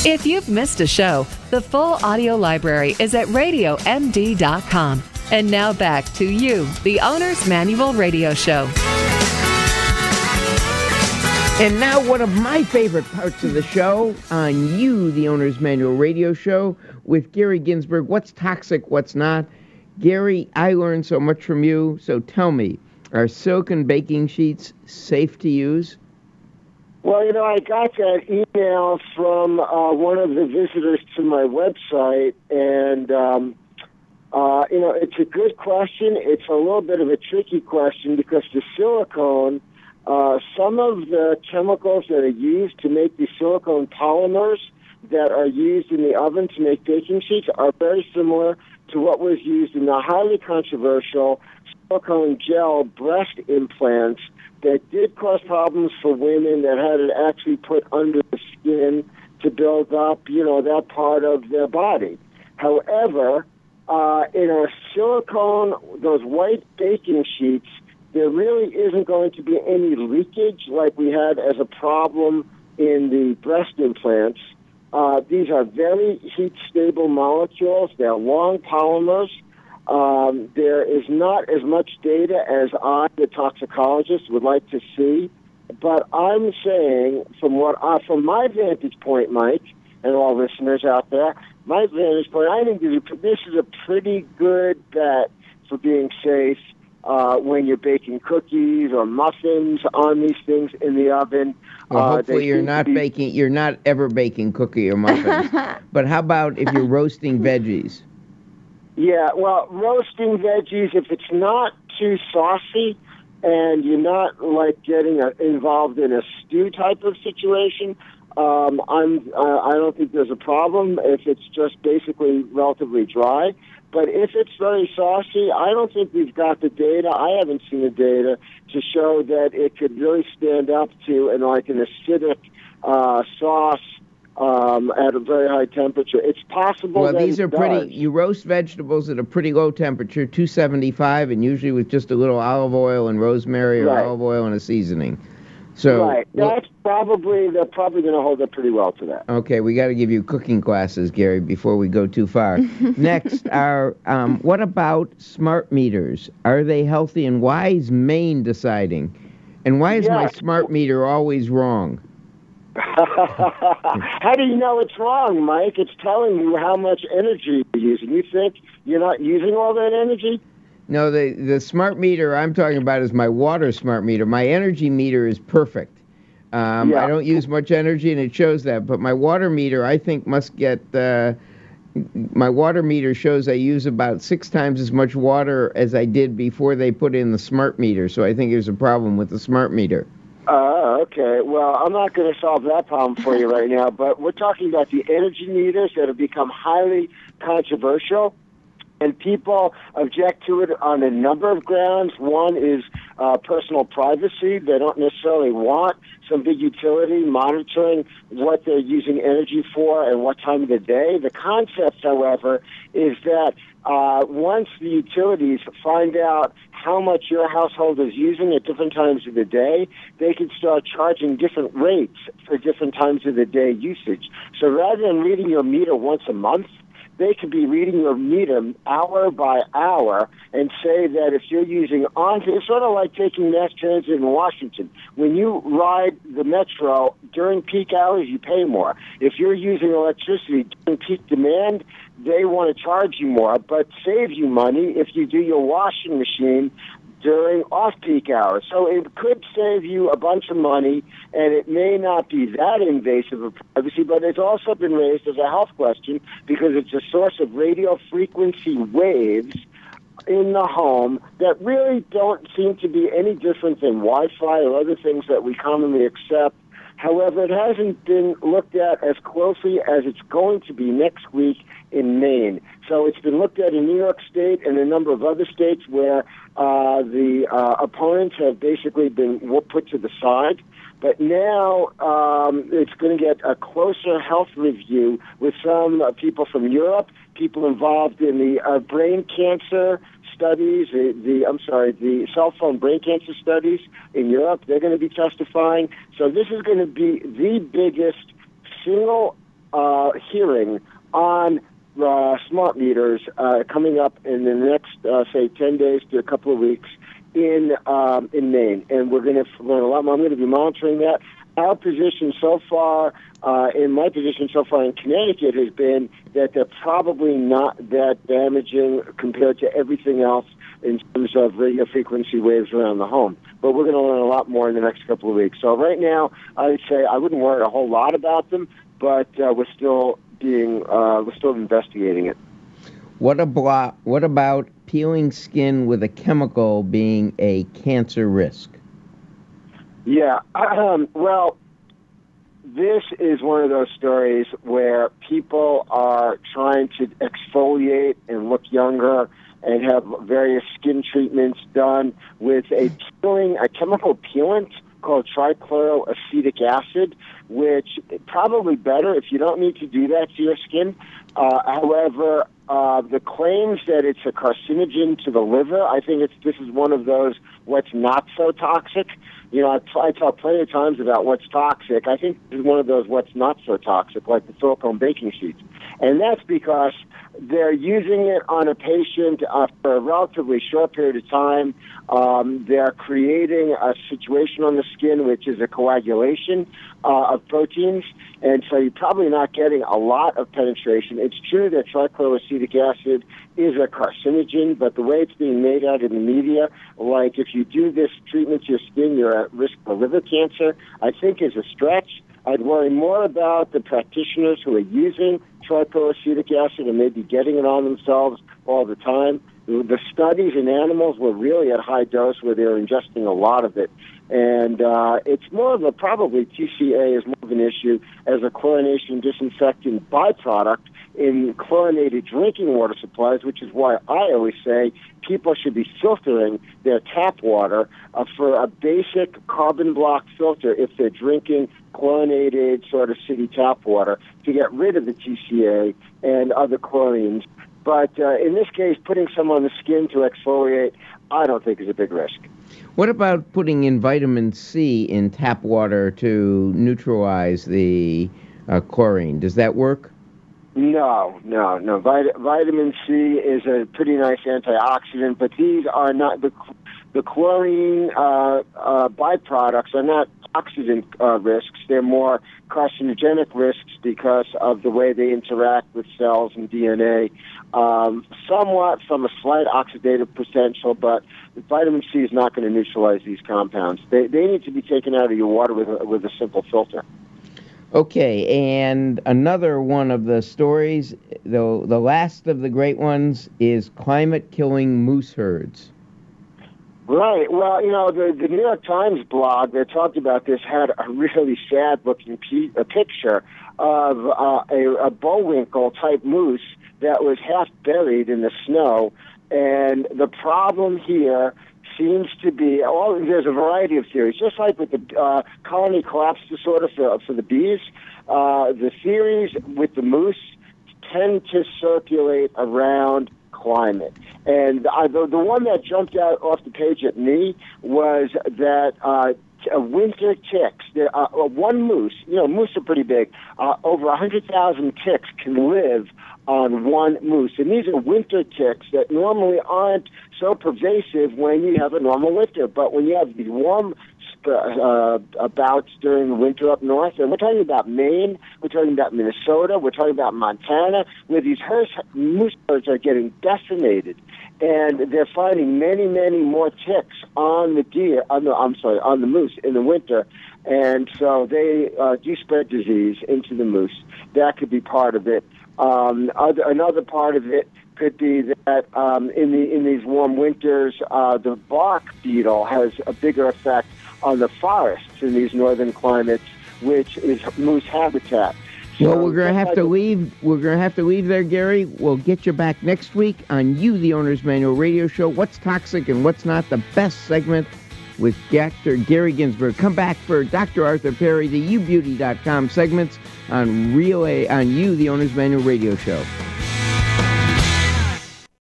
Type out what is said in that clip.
If you've missed a show, the full audio library is at radiomd.com. And now back to you, the Owner's Manual Radio Show. And now one of my favorite parts of the show on You, the Owner's Manual Radio Show, with Gary Ginsberg. What's toxic, what's not? Gary, I learned so much from you, so tell me, are silicone baking sheets safe to use? Well, I got that email from one of the visitors to my website, and, it's a good question. It's a little bit of a tricky question because the silicone, some of the chemicals that are used to make the silicone polymers that are used in the oven to make baking sheets are very similar to what was used in the highly controversial silicone gel breast implants that did cause problems for women that had it actually put under the skin to build up, that part of their body. However, in a silicone, those white baking sheets, there really isn't going to be any leakage like we had as a problem in the breast implants. These are very heat-stable molecules. They're long polymers. There is not as much data as I, the toxicologist, would like to see. But I'm saying, from my vantage point, Mike, and all listeners out there, my vantage point, I think this is a pretty good bet for being safe when you're baking cookies or muffins on these things in the oven. Well, hopefully you're not ever baking cookie or muffins. But how about if you're roasting veggies? Yeah, well, roasting veggies, if it's not too saucy and you're not getting involved in a stew type of situation, I don't think there's a problem if it's just basically relatively dry. But if it's very saucy, I don't think we've got the data. I haven't seen the data to show that it could really stand up to an acidic sauce at a very high temperature. It's possible. Well, that these are does. pretty. You roast vegetables at a pretty low temperature, 275, and usually with just a little olive oil and rosemary or olive oil and a seasoning. So right, they're probably going to hold up pretty well to that. Okay, we got to give you cooking classes, Gary, before we go too far. Next, what about smart meters? Are they healthy, and why is Maine deciding? And why is my smart meter always wrong? How do you know it's wrong, Mike? It's telling you how much energy you're using. You think you're not using all that energy? No, the smart meter I'm talking about is my water smart meter. My energy meter is perfect. I don't use much energy, and it shows that. But my water meter, I think, must get... my water meter shows I use about 6 times as much water as I did before they put in the smart meter. So I think there's a problem with the smart meter. Okay. Well, I'm not going to solve that problem for you right now, but we're talking about the energy meters that have become highly controversial. And people object to it on a number of grounds. One is personal privacy. They don't necessarily want some big utility monitoring what they're using energy for and what time of the day. The concept, however, is that once the utilities find out how much your household is using at different times of the day, they can start charging different rates for different times of the day usage. So rather than reading your meter once a month, they could be reading your meter hour by hour and say that if you're using it's sort of like taking mass transit in Washington. When you ride the metro during peak hours, you pay more. If you're using electricity during peak demand, they want to charge you more, but save you money if you do your washing machine during off-peak hours. So it could save you a bunch of money, and it may not be that invasive of privacy, but it's also been raised as a health question because it's a source of radio frequency waves in the home that really don't seem to be any different than Wi-Fi or other things that we commonly accept. However, it hasn't been looked at as closely as it's going to be next week in Maine. So it's been looked at in New York State and a number of other states where the opponents have basically been put to the side. But now it's going to get a closer health review with some people from Europe, people involved in the brain cancer studies, the cell phone brain cancer studies in Europe. They're going to be testifying. So this is going to be the biggest single hearing on smart meters coming up in the next, say, 10 days to a couple of weeks in Maine, and we're going to learn a lot more. I'm going to be monitoring that. Our position so far, in my position so far in Connecticut, has been that they're probably not that damaging compared to everything else in terms of radio frequency waves around the home. But we're going to learn a lot more in the next couple of weeks. So right now, I would say I wouldn't worry a whole lot about them, but we're still investigating it. What about peeling skin with a chemical being a cancer risk? Yeah, well, this is one of those stories where people are trying to exfoliate and look younger and have various skin treatments done with a chemical peelant called trichloroacetic acid, which is probably better if you don't need to do that to your skin. However, the claims that it's a carcinogen to the liver, I think this is one of those what's not so toxic. You know, I talk plenty of times about what's toxic. I think this is one of those what's not so toxic, like the silicone baking sheets. And that's because they're using it on a patient for a relatively short period of time. They're creating a situation on the skin which is a coagulation of proteins, and so you're probably not getting a lot of penetration. It's true that trichloroacetic acid is a carcinogen, but the way it's being made out in the media, like if you do this treatment to your skin, you're at risk for liver cancer, I think is a stretch. I'd worry more about the practitioners who are using trichloroacetic acid and maybe getting it on themselves all the time. The studies in animals were really at high dose where they were ingesting a lot of it. And it's more of probably TCA is more of an issue as a chlorination disinfectant byproduct in chlorinated drinking water supplies, which is why I always say people should be filtering their tap water for a basic carbon block filter if they're drinking chlorinated sort of city tap water to get rid of the TCA and other chlorines. But in this case, putting some on the skin to exfoliate, I don't think is a big risk. What about putting in vitamin C in tap water to neutralize the chlorine? Does that work? No. Vitamin C is a pretty nice antioxidant, but these are not the chlorine byproducts are not oxidant risks. They're more carcinogenic risks because of the way they interact with cells and DNA. Somewhat from a slight oxidative potential, but vitamin C is not going to neutralize these compounds. They need to be taken out of your water with a simple filter. Okay, and another one of the stories, the last of the great ones, is climate killing moose herds. Right. Well, you know, the New York Times blog that talked about this had a really sad-looking picture of a Bullwinkle-type moose that was half buried in the snow. And the problem here seems to be, there's a variety of theories. Just like with the colony collapse disorder for the bees, the theories with the moose tend to circulate around climate. And the one that jumped out off the page at me was that winter ticks. One moose, you know, moose are pretty big. Over 100,000 ticks can live on one moose. And these are winter ticks that normally aren't so pervasive when you have a normal winter. But when you have these warm bouts during the winter up north, and we're talking about Maine, we're talking about Minnesota, we're talking about Montana, where these moose herds are getting decimated. And they're finding many, many more ticks on the moose in the winter. And so they do spread disease into the moose. That could be part of it. Another part of it could be that in these warm winters, the bark beetle has a bigger effect on the forests in these northern climates, which is moose habitat. Well, we're going to have to leave. We're going to have to leave there, Gary. We'll get you back next week on You, the Owner's Manual Radio Show. What's toxic and what's not? The best segment with Dr. Gary Ginsberg. Come back for Dr. Arthur Perry, the YouBeauty.com segments on You, the Owner's Manual Radio Show.